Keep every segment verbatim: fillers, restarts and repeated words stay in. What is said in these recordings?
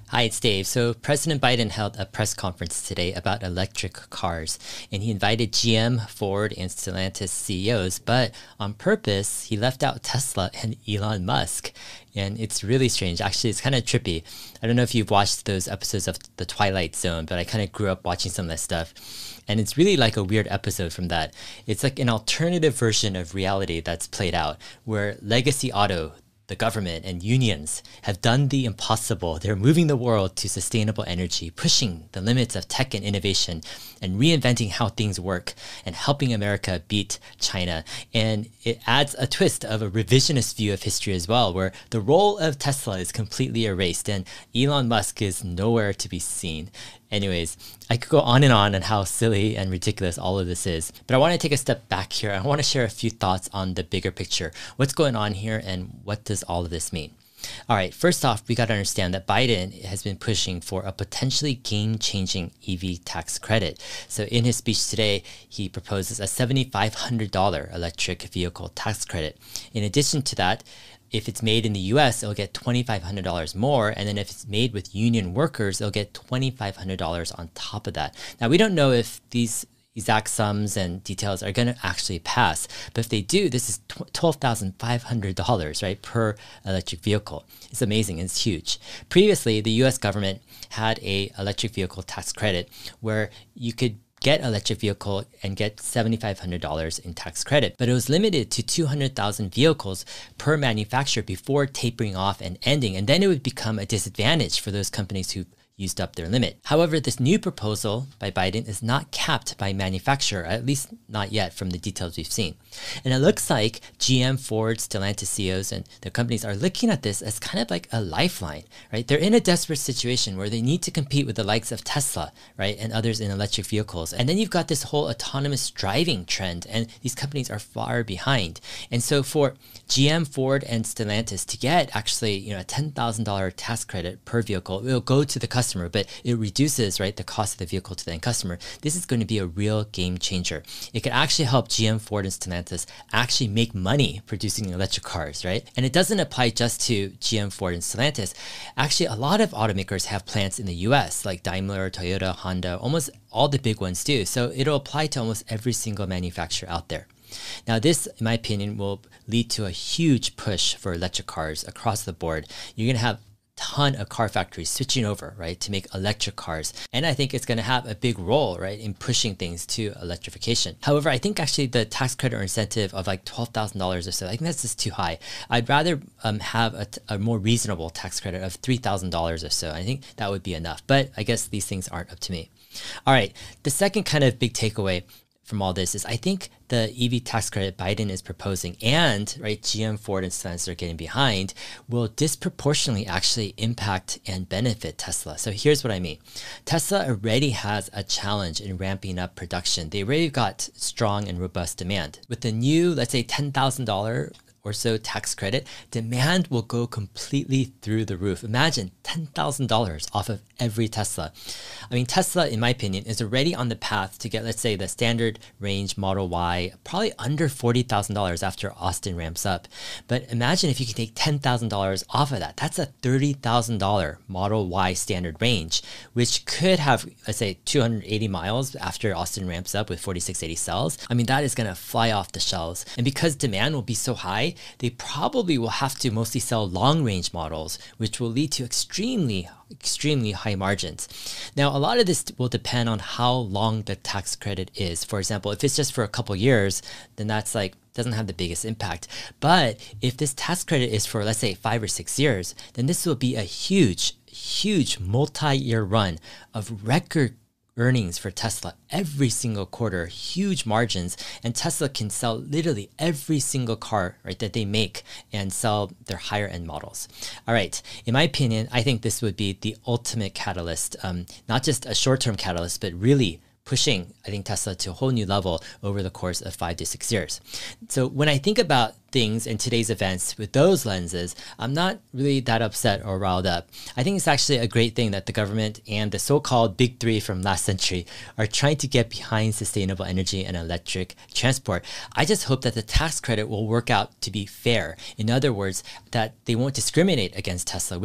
Hi, it's Dave. So President Biden held a press conference today about electric cars, and he invited G M, Ford, and Stellantis C E Os, but on purpose, he left out Tesla and Elon Musk. And it's really strange. Actually, it's kind of trippy. I don't know if you've watched those episodes of The Twilight Zone, but I kind of grew up watching some of that stuff. And it's really like a weird episode from that. It's like an alternative version of reality that's played out, where Legacy Auto, the government, and unions have done the impossible. They're moving the world to sustainable energy, pushing the limits of tech and innovation, and reinventing how things work, and helping America beat China. And it adds a twist of a revisionist view of history as well, where the role of Tesla is completely erased, and Elon Musk is nowhere to be seen. Anyways, I could go on and on on how silly and ridiculous all of this is, but I want to take a step back here. I want to share a few thoughts on the bigger picture. What's going on here and what does all of this mean? All right, first off, we got to understand that Biden has been pushing for a potentially game-changing E V tax credit. So in his speech today, he proposes a seven thousand five hundred dollars electric vehicle tax credit. In addition to that, if it's made in the U S, it'll get two thousand five hundred dollars more. And then if it's made with union workers, they'll get two thousand five hundred dollars on top of that. Now, we don't know if these exact sums and details are going to actually pass. But if they do, this is twelve thousand five hundred dollars, right, per electric vehicle. It's amazing. It's huge. Previously, the U S government had a electric vehicle tax credit where you could get electric vehicle and get seven thousand five hundred dollars in tax credit. But it was limited to two hundred thousand vehicles per manufacturer before tapering off and ending. And then it would become a disadvantage for those companies who used up their limit. However, this new proposal by Biden is not capped by manufacturer, at least not yet from the details we've seen. And it looks like G M, Ford, Stellantis C E Os and their companies are looking at this as kind of like a lifeline, right? They're in a desperate situation where they need to compete with the likes of Tesla, right, and others in electric vehicles. And then you've got this whole autonomous driving trend, and these companies are far behind. And so for G M, Ford, and Stellantis to get actually, you know, a ten thousand dollars tax credit per vehicle, it will go to the customer, but it reduces, right, the cost of the vehicle to the end customer. This is going to be a real game changer. It could actually help G M, Ford, and Stellantis actually make money producing electric cars, right? And it doesn't apply just to G M, Ford, and Stellantis. Actually, a lot of automakers have plants in the U S, like Daimler, Toyota, Honda, almost all the big ones do. So it'll apply to almost every single manufacturer out there. Now, this, in my opinion, will lead to a huge push for electric cars across the board. You're going to have ton of car factories switching over, right, to make electric cars. And I think it's going to have a big role, right, in pushing things to electrification. However, I think actually the tax credit or incentive of like twelve thousand dollars or so, I think that's just too high. I'd rather um, have a, a more reasonable tax credit of three thousand dollars or so. I think that would be enough. But I guess these things aren't up to me. All right, the second kind of big takeaway from all this is I think the E V tax credit Biden is proposing and, right, G M, Ford, and Stellantis are getting behind will disproportionately actually impact and benefit Tesla. So here's what I mean. Tesla already has a challenge in ramping up production. They already got strong and robust demand. With the new, let's say, ten thousand dollars or so tax credit, demand will go completely through the roof. Imagine ten thousand dollars off of every Tesla. I mean, Tesla, in my opinion, is already on the path to get, let's say, the standard range Model Y, probably under forty thousand dollars after Austin ramps up. But imagine if you could take ten thousand dollars off of that. That's a thirty thousand dollars Model Y standard range, which could have, let's say, two hundred eighty miles after Austin ramps up with forty-six eighty cells. I mean, that is going to fly off the shelves. And because demand will be so high, they probably will have to mostly sell long-range models, which will lead to extremely, extremely high margins. Now, a lot of this will depend on how long the tax credit is. For example, if it's just for a couple years, then that's like doesn't have the biggest impact. But if this tax credit is for, let's say, five or six years, then this will be a huge, huge multi-year run of record earnings for Tesla every single quarter, huge margins, and Tesla can sell literally every single car, right, that they make and sell their higher end models. All right, in my opinion, I think this would be the ultimate catalyst, um, not just a short-term catalyst, but really pushing, I think, Tesla to a whole new level over the course of five to six years. So when I think about things in today's events with those lenses, I'm not really that upset or riled up. I think it's actually a great thing that the government and the so-called big three from last century are trying to get behind sustainable energy and electric transport. I just hope that the tax credit will work out to be fair. In other words, that they won't discriminate against Tesla, which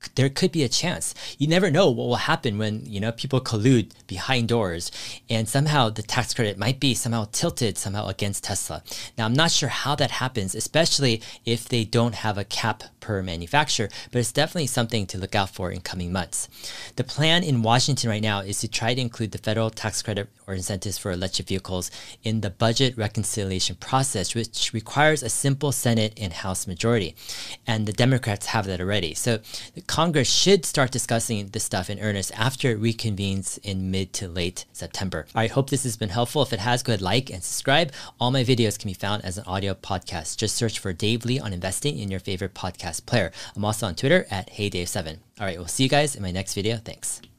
there could be a chance. You never know what will happen when, you know, people collude behind doors and somehow the tax credit might be somehow tilted somehow against Tesla. Now, I'm not sure how that happens, especially if they don't have a cap per manufacturer, but it's definitely something to look out for in coming months. The plan in Washington right now is to try to include the federal tax credit or incentives for electric vehicles in the budget reconciliation process, which requires a simple Senate and House majority. And the Democrats have that already. So Congress should start discussing this stuff in earnest after it reconvenes in mid to late September. I hope this has been helpful. If it has, go ahead, like and subscribe. All my videos can be found as an audio podcast. Just search for Dave Lee on investing in your favorite podcast player. I'm also on Twitter at Hey Dave seven. All right, we'll see you guys in my next video. Thanks.